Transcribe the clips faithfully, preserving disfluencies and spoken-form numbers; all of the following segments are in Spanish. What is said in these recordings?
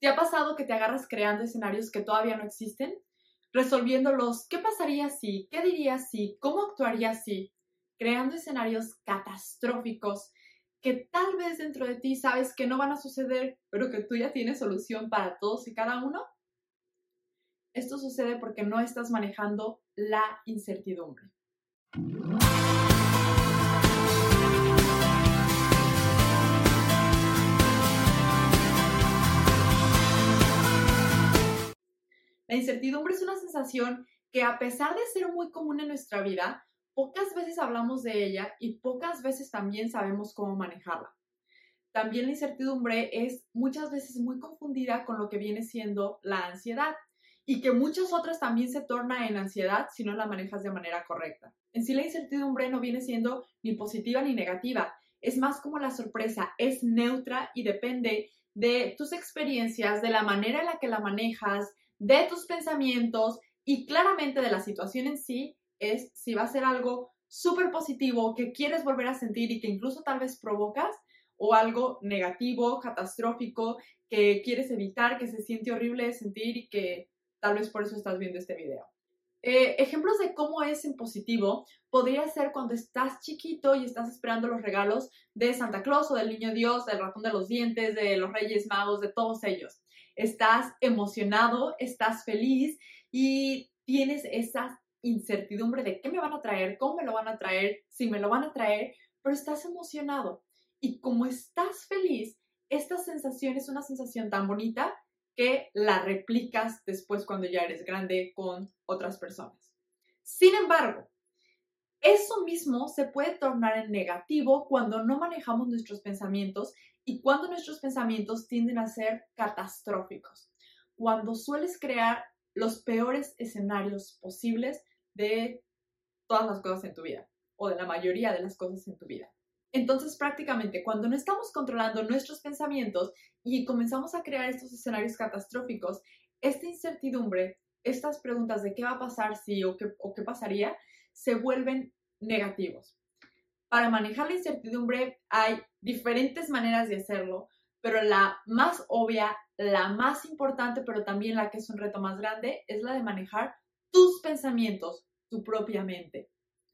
¿Te ha pasado que te agarras creando escenarios que todavía no existen? Resolviéndolos, ¿qué pasaría si? ¿Qué dirías si? ¿Cómo actuarías si? Creando escenarios catastróficos que tal vez dentro de ti sabes que no van a suceder, pero que tú ya tienes solución para todos y cada uno. Esto sucede porque no estás manejando la incertidumbre. La incertidumbre es una sensación que, a pesar de ser muy común en nuestra vida, pocas veces hablamos de ella y pocas veces también sabemos cómo manejarla. También la incertidumbre es muchas veces muy confundida con lo que viene siendo la ansiedad y que muchas otras también se torna en ansiedad si no la manejas de manera correcta. En sí, la incertidumbre no viene siendo ni positiva ni negativa, es más como la sorpresa, es neutra y depende de tus experiencias, de la manera en la que la manejas, de tus pensamientos y claramente de la situación en sí. Es si va a ser algo súper positivo que quieres volver a sentir y que incluso tal vez provocas, o algo negativo, catastrófico, que quieres evitar, que se siente horrible de sentir y que tal vez por eso estás viendo este video. Eh, ejemplos de cómo es en positivo podría ser cuando estás chiquito y estás esperando los regalos de Santa Claus o del Niño Dios, del ratón de los dientes, de los Reyes Magos, de todos ellos. Estás emocionado, estás feliz y tienes esa incertidumbre de qué me van a traer, cómo me lo van a traer, si me lo van a traer, pero estás emocionado. Y como estás feliz, esta sensación es una sensación tan bonita que la replicas después cuando ya eres grande con otras personas. Sin embargo, eso mismo se puede tornar en negativo cuando no manejamos nuestros pensamientos y cuando nuestros pensamientos tienden a ser catastróficos. Cuando sueles crear los peores escenarios posibles de todas las cosas en tu vida o de la mayoría de las cosas en tu vida. Entonces, prácticamente, cuando no estamos controlando nuestros pensamientos y comenzamos a crear estos escenarios catastróficos, esta incertidumbre, estas preguntas de qué va a pasar si o qué, o qué pasaría, se vuelven negativos. Para manejar la incertidumbre hay diferentes maneras de hacerlo, pero la más obvia, la más importante, pero también la que es un reto más grande, es la de manejar tus pensamientos, tu propia mente.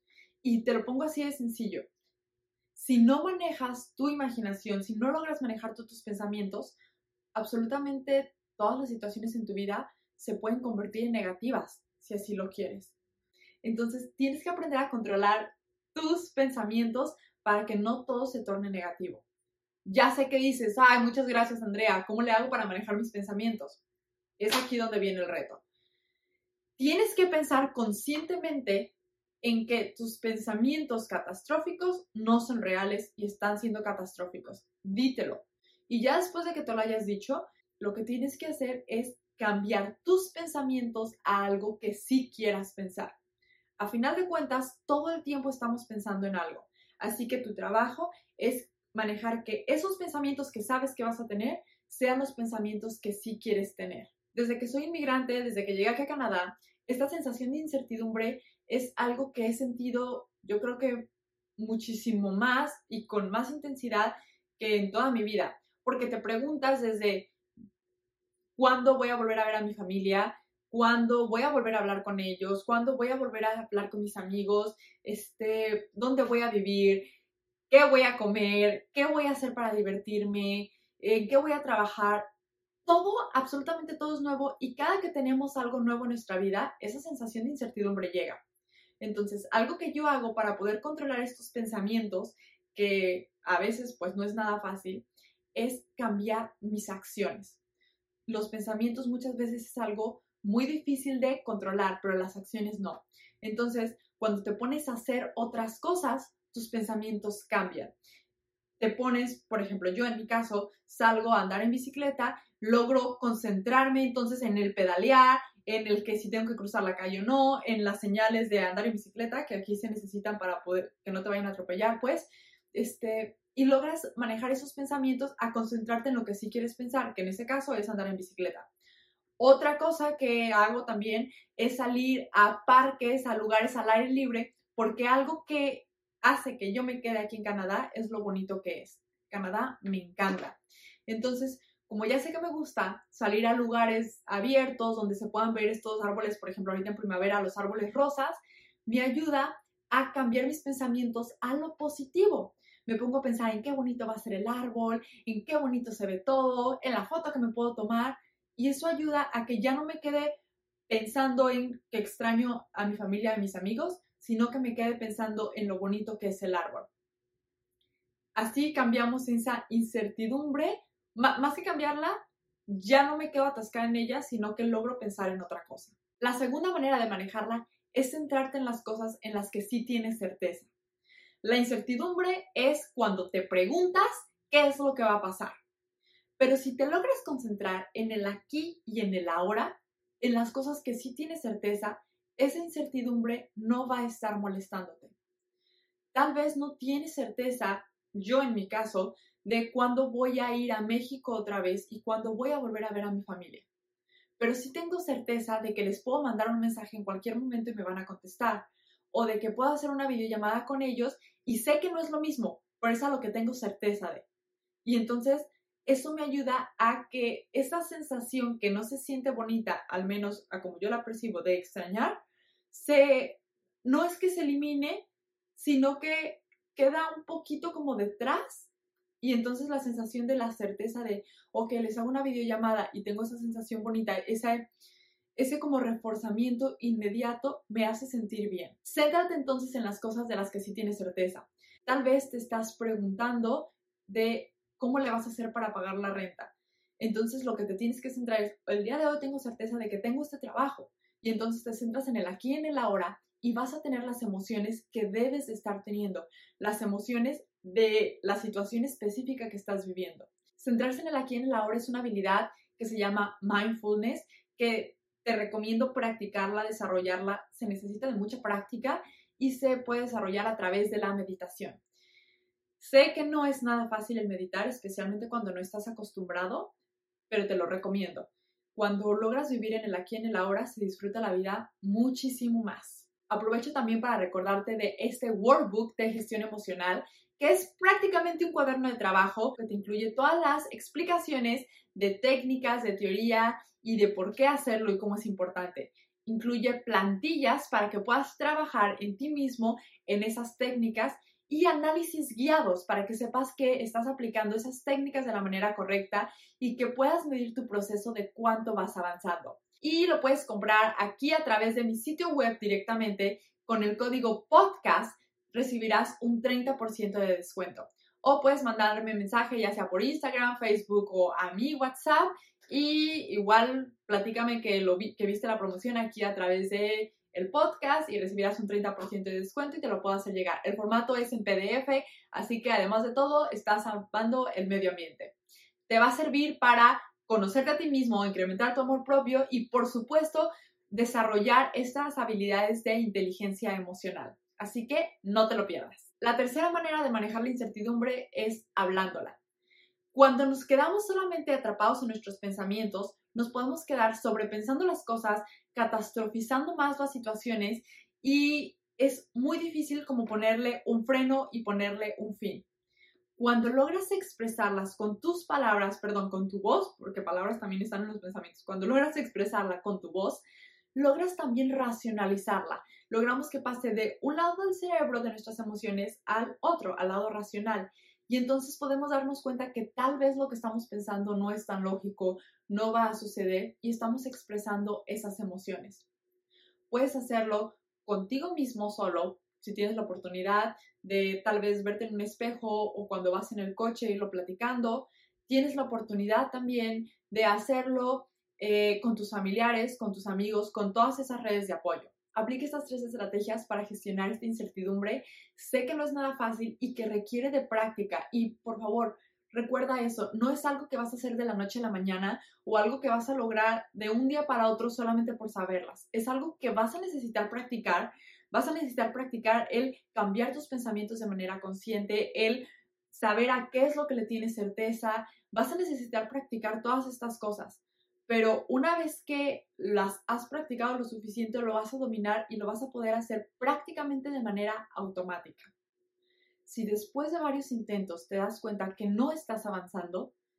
Y te lo pongo así de sencillo. Si no manejas tu imaginación, si no logras manejar tú tus pensamientos, absolutamente todas las situaciones en tu vida se pueden convertir en negativas, si así lo quieres. Entonces, tienes que aprender a controlar tus pensamientos para que no todo se torne negativo. Ya sé que dices, ay, muchas gracias, Andrea, ¿cómo le hago para manejar mis pensamientos? Es aquí donde viene el reto. Tienes que pensar conscientemente en que tus pensamientos catastróficos no son reales y están siendo catastróficos. Dítelo. Y ya después de que te lo hayas dicho, lo que tienes que hacer es cambiar tus pensamientos a algo que sí quieras pensar. A final de cuentas, todo el tiempo estamos pensando en algo. Así que tu trabajo es manejar que esos pensamientos que sabes que vas a tener sean los pensamientos que sí quieres tener. Desde que soy inmigrante, desde que llegué aquí a Canadá, esta sensación de incertidumbre es algo que he sentido, yo creo que muchísimo más y con más intensidad que en toda mi vida. Porque te preguntas desde cuándo voy a volver a ver a mi familia, cuándo voy a volver a hablar con ellos, cuándo voy a volver a hablar con mis amigos, este, dónde voy a vivir, qué voy a comer, qué voy a hacer para divertirme, en qué voy a trabajar. Todo, absolutamente todo es nuevo y cada que tenemos algo nuevo en nuestra vida, esa sensación de incertidumbre llega. Entonces, algo que yo hago para poder controlar estos pensamientos, que a veces pues no es nada fácil, es cambiar mis acciones. Los pensamientos muchas veces es algo muy difícil de controlar, pero las acciones no. Entonces, cuando te pones a hacer otras cosas, tus pensamientos cambian. Te pones, por ejemplo, yo en mi caso, salgo a andar en bicicleta, logro concentrarme entonces en el pedalear, en el que si tengo que cruzar la calle o no, en las señales de andar en bicicleta, que aquí se necesitan para poder que no te vayan a atropellar, pues, este, y logras manejar esos pensamientos a concentrarte en lo que sí quieres pensar, que en ese caso es andar en bicicleta. Otra cosa que hago también es salir a parques, a lugares al aire libre, porque algo que hace que yo me quede aquí en Canadá es lo bonito que es. Canadá me encanta. Entonces, como ya sé que me gusta salir a lugares abiertos donde se puedan ver estos árboles, por ejemplo, ahorita en primavera, los árboles rosas, me ayuda a cambiar mis pensamientos a lo positivo. Me pongo a pensar en qué bonito va a ser el árbol, en qué bonito se ve todo, en la foto que me puedo tomar, y eso ayuda a que ya no me quede pensando en que extraño a mi familia, a mis amigos, sino que me quede pensando en lo bonito que es el árbol. Así cambiamos esa incertidumbre, M- más que cambiarla, ya no me quedo atascada en ella, sino que logro pensar en otra cosa. La segunda manera de manejarla es centrarte en las cosas en las que sí tienes certeza. La incertidumbre es cuando te preguntas qué es lo que va a pasar. Pero si te logras concentrar en el aquí y en el ahora, en las cosas que sí tienes certeza, esa incertidumbre no va a estar molestándote. Tal vez no tienes certeza, yo en mi caso, de cuándo voy a ir a México otra vez y cuándo voy a volver a ver a mi familia. Pero sí tengo certeza de que les puedo mandar un mensaje en cualquier momento y me van a contestar. O de que puedo hacer una videollamada con ellos y sé que no es lo mismo, pero es a lo que tengo certeza de. Y entonces eso me ayuda a que esa sensación que no se siente bonita, al menos a como yo la percibo, de extrañar, se, no es que se elimine, sino que queda un poquito como detrás. Y entonces la sensación de la certeza de, ok, les hago una videollamada y tengo esa sensación bonita, esa, ese como reforzamiento inmediato me hace sentir bien. Céntrate entonces en las cosas de las que sí tienes certeza. Tal vez te estás preguntando de cómo le vas a hacer para pagar la renta. Entonces lo que te tienes que centrar es, el día de hoy tengo certeza de que tengo este trabajo. Y entonces te centras en el aquí y en el ahora y vas a tener las emociones que debes de estar teniendo, las emociones de la situación específica que estás viviendo. Centrarse en el aquí y en el ahora es una habilidad que se llama mindfulness, que te recomiendo practicarla, desarrollarla. Se necesita de mucha práctica y se puede desarrollar a través de la meditación. Sé que no es nada fácil el meditar, especialmente cuando no estás acostumbrado, pero te lo recomiendo. Cuando logras vivir en el aquí y en el ahora, se disfruta la vida muchísimo más. Aprovecho también para recordarte de este workbook de gestión emocional, que es prácticamente un cuaderno de trabajo que te incluye todas las explicaciones de técnicas, de teoría y de por qué hacerlo y cómo es importante. Incluye plantillas para que puedas trabajar en ti mismo en esas técnicas y análisis guiados para que sepas que estás aplicando esas técnicas de la manera correcta y que puedas medir tu proceso de cuánto vas avanzando. Y lo puedes comprar aquí a través de mi sitio web directamente. Con el código podcast recibirás un treinta por ciento de descuento. O puedes mandarme mensaje ya sea por Instagram, Facebook o a mi WhatsApp. Y igual platícame que, lo vi, que viste la promoción aquí a través de el podcast y recibirás un treinta por ciento de descuento y te lo puedo hacer llegar. El formato es en P D F, así que además de todo, estás salvando el medio ambiente. Te va a servir para conocerte a ti mismo, incrementar tu amor propio y, por supuesto, desarrollar estas habilidades de inteligencia emocional. Así que no te lo pierdas. La tercera manera de manejar la incertidumbre es hablándola. Cuando nos quedamos solamente atrapados en nuestros pensamientos, nos podemos quedar sobrepensando las cosas, catastrofizando más las situaciones y es muy difícil como ponerle un freno y ponerle un fin. Cuando logras expresarlas con tus palabras, perdón, con tu voz, porque palabras también están en los pensamientos, cuando logras expresarla con tu voz, logras también racionalizarla. Logramos que pase de un lado del cerebro de nuestras emociones al otro, al lado racional. Y entonces podemos darnos cuenta que tal vez lo que estamos pensando no es tan lógico, no va a suceder y estamos expresando esas emociones. Puedes hacerlo contigo mismo solo, si tienes la oportunidad de tal vez verte en un espejo o cuando vas en el coche irlo platicando. Tienes la oportunidad también de hacerlo eh, con tus familiares, con tus amigos, con todas esas redes de apoyo. Aplica estas tres estrategias para gestionar esta incertidumbre. Sé que no es nada fácil y que requiere de práctica y por favor, recuerda eso, no es algo que vas a hacer de la noche a la mañana o algo que vas a lograr de un día para otro solamente por saberlas. Es algo que vas a necesitar practicar, vas a necesitar practicar el cambiar tus pensamientos de manera consciente, el saber a qué es lo que le tienes certeza, vas a necesitar practicar todas estas cosas. Pero una vez que las has practicado lo suficiente, lo vas a dominar y lo vas a poder hacer prácticamente de manera automática. Si después de varios intentos te das cuenta que no estás avanzando,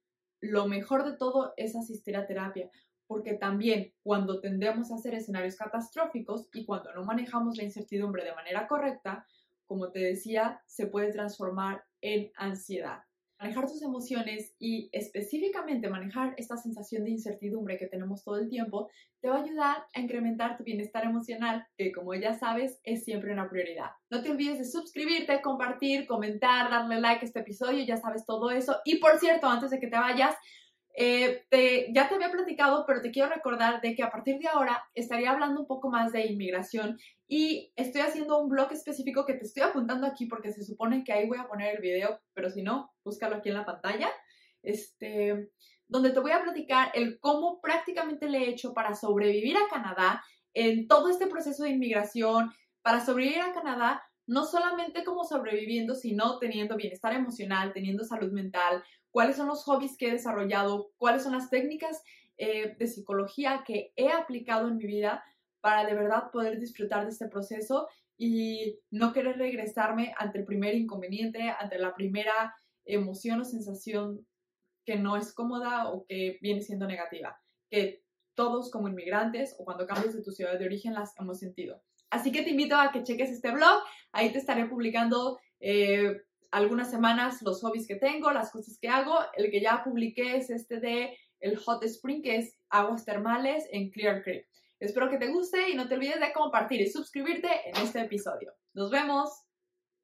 lo mejor de todo es asistir a terapia, porque también cuando tendemos a hacer escenarios catastróficos y cuando no manejamos la incertidumbre de manera correcta, como te decía, se puede transformar en ansiedad. Manejar tus emociones y específicamente manejar esta sensación de incertidumbre que tenemos todo el tiempo te va a ayudar a incrementar tu bienestar emocional, que como ya sabes es siempre una prioridad. No te olvides de suscribirte, compartir, comentar, darle like a este episodio, ya sabes todo eso. Y por cierto, antes de que te vayas, Eh, te, ya te había platicado, pero te quiero recordar de que a partir de ahora estaría hablando un poco más de inmigración y estoy haciendo un blog específico que te estoy apuntando aquí porque se supone que ahí voy a poner el video, pero si no, búscalo aquí en la pantalla, este, donde te voy a platicar el cómo prácticamente le he hecho para sobrevivir a Canadá en todo este proceso de inmigración, para sobrevivir a Canadá, no solamente como sobreviviendo, sino teniendo bienestar emocional, teniendo salud mental, cuáles son los hobbies que he desarrollado, cuáles son las técnicas eh, de psicología que he aplicado en mi vida para de verdad poder disfrutar de este proceso y no querer regresarme ante el primer inconveniente, ante la primera emoción o sensación que no es cómoda o que viene siendo negativa, que todos como inmigrantes o cuando cambias de tu ciudad de origen las hemos sentido. Así que te invito a que cheques este blog, ahí te estaré publicando eh, algunas semanas los hobbies que tengo, las cosas que hago. El que ya publiqué es este de el Hot Spring, que es aguas termales en Clear Creek. Espero que te guste y no te olvides de compartir y suscribirte en este episodio. ¡Nos vemos!